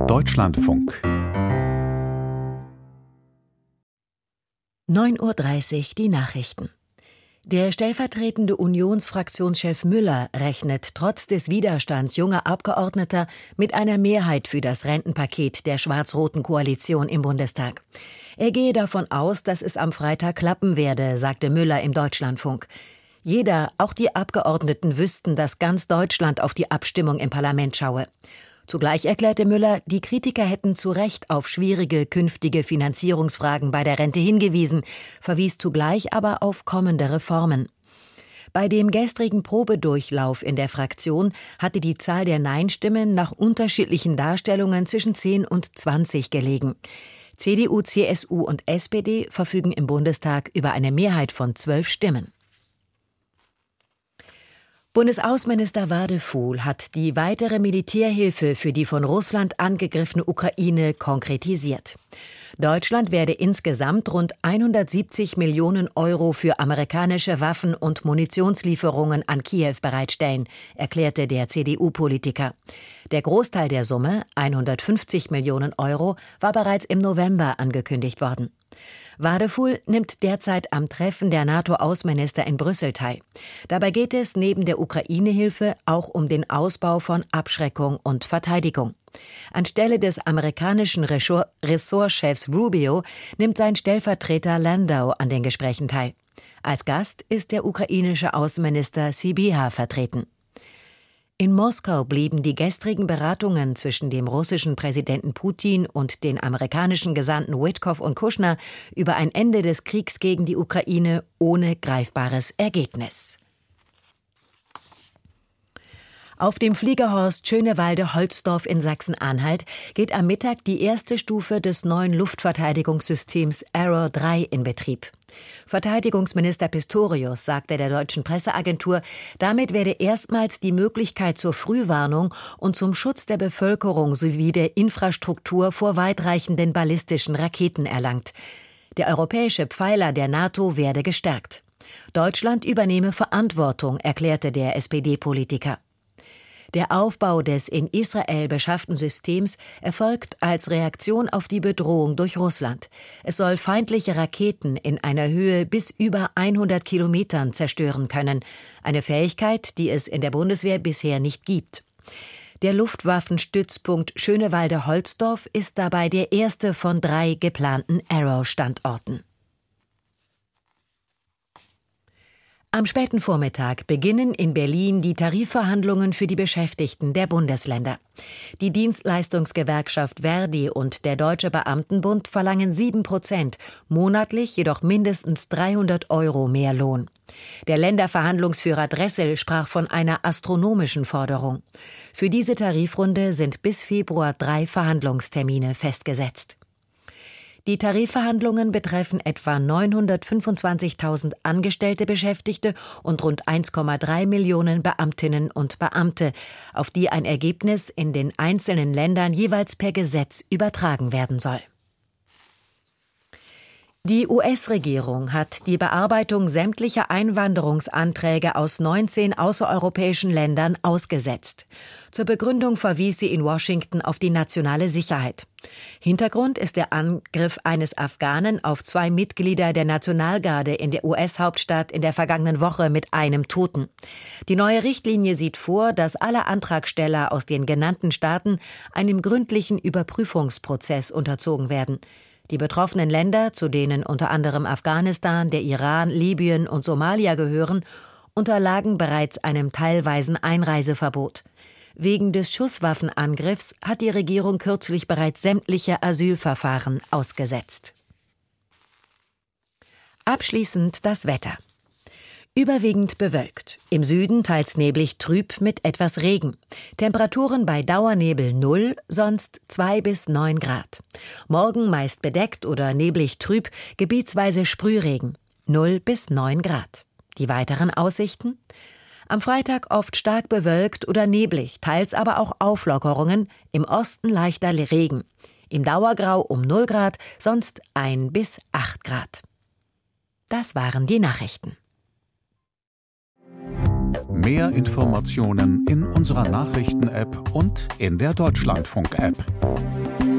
Deutschlandfunk 9:30 Uhr die Nachrichten. Der stellvertretende Unionsfraktionschef Müller rechnet trotz des Widerstands junger Abgeordneter mit einer Mehrheit für das Rentenpaket der schwarz-roten Koalition im Bundestag. Er gehe davon aus, dass es am Freitag klappen werde, sagte Müller im Deutschlandfunk. Jeder, auch die Abgeordneten, wüssten, dass ganz Deutschland auf die Abstimmung im Parlament schaue. Zugleich erklärte Müller, die Kritiker hätten zu Recht auf schwierige künftige Finanzierungsfragen bei der Rente hingewiesen, verwies zugleich aber auf kommende Reformen. Bei dem gestrigen Probedurchlauf in der Fraktion hatte die Zahl der Nein-Stimmen nach unterschiedlichen Darstellungen zwischen 10 und 20 gelegen. CDU, CSU und SPD verfügen im Bundestag über eine Mehrheit von 12 Stimmen. Bundesaußenminister Wadefuhl hat die weitere Militärhilfe für die von Russland angegriffene Ukraine konkretisiert. Deutschland werde insgesamt rund 170 Millionen Euro für amerikanische Waffen- und Munitionslieferungen an Kiew bereitstellen, erklärte der CDU-Politiker. Der Großteil der Summe, 150 Millionen Euro, war bereits im November angekündigt worden. Wadefuhl nimmt derzeit am Treffen der NATO-Außenminister in Brüssel teil. Dabei geht es neben der Ukraine-Hilfe auch um den Ausbau von Abschreckung und Verteidigung. Anstelle des amerikanischen Ressortchefs Rubio nimmt sein Stellvertreter Landau an den Gesprächen teil. Als Gast ist der ukrainische Außenminister Sybiha vertreten. In Moskau blieben die gestrigen Beratungen zwischen dem russischen Präsidenten Putin und den amerikanischen Gesandten Witkoff und Kushner über ein Ende des Kriegs gegen die Ukraine ohne greifbares Ergebnis. Auf dem Fliegerhorst Schönewalde-Holzdorf in Sachsen-Anhalt geht am Mittag die erste Stufe des neuen Luftverteidigungssystems Arrow 3 in Betrieb. Verteidigungsminister Pistorius sagte der deutschen Presseagentur, damit werde erstmals die Möglichkeit zur Frühwarnung und zum Schutz der Bevölkerung sowie der Infrastruktur vor weitreichenden ballistischen Raketen erlangt. Der europäische Pfeiler der NATO werde gestärkt. Deutschland übernehme Verantwortung, erklärte der SPD-Politiker. Der Aufbau des in Israel beschafften Systems erfolgt als Reaktion auf die Bedrohung durch Russland. Es soll feindliche Raketen in einer Höhe bis über 100 Kilometern zerstören können. Eine Fähigkeit, die es in der Bundeswehr bisher nicht gibt. Der Luftwaffenstützpunkt Schönewalde-Holzdorf ist dabei der erste von 3 geplanten Arrow-Standorten. Am späten Vormittag beginnen in Berlin die Tarifverhandlungen für die Beschäftigten der Bundesländer. Die Dienstleistungsgewerkschaft Verdi und der Deutsche Beamtenbund verlangen 7%, monatlich jedoch mindestens 300 Euro mehr Lohn. Der Länderverhandlungsführer Dressel sprach von einer astronomischen Forderung. Für diese Tarifrunde sind bis Februar 3 Verhandlungstermine festgesetzt. Die Tarifverhandlungen betreffen etwa 925.000 angestellte Beschäftigte und rund 1,3 Millionen Beamtinnen und Beamte, auf die ein Ergebnis in den einzelnen Ländern jeweils per Gesetz übertragen werden soll. Die US-Regierung hat die Bearbeitung sämtlicher Einwanderungsanträge aus 19 außereuropäischen Ländern ausgesetzt. Zur Begründung verwies sie in Washington auf die nationale Sicherheit. Hintergrund ist der Angriff eines Afghanen auf 2 Mitglieder der Nationalgarde in der US-Hauptstadt in der vergangenen Woche mit einem Toten. Die neue Richtlinie sieht vor, dass alle Antragsteller aus den genannten Staaten einem gründlichen Überprüfungsprozess unterzogen werden. Die betroffenen Länder, zu denen unter anderem Afghanistan, der Iran, Libyen und Somalia gehören, unterlagen bereits einem teilweisen Einreiseverbot. Wegen des Schusswaffenangriffs hat die Regierung kürzlich bereits sämtliche Asylverfahren ausgesetzt. Abschließend das Wetter. Überwiegend bewölkt. Im Süden teils neblig trüb mit etwas Regen. Temperaturen bei Dauernebel 0, sonst 2 bis 9 Grad. Morgen meist bedeckt oder neblig trüb, gebietsweise Sprühregen. 0 bis 9 Grad. Die weiteren Aussichten? Am Freitag oft stark bewölkt oder neblig, teils aber auch Auflockerungen, im Osten leichter Regen. Im Dauergrau um 0 Grad, sonst 1 bis 8 Grad. Das waren die Nachrichten. Mehr Informationen in unserer Nachrichten-App und in der Deutschlandfunk-App.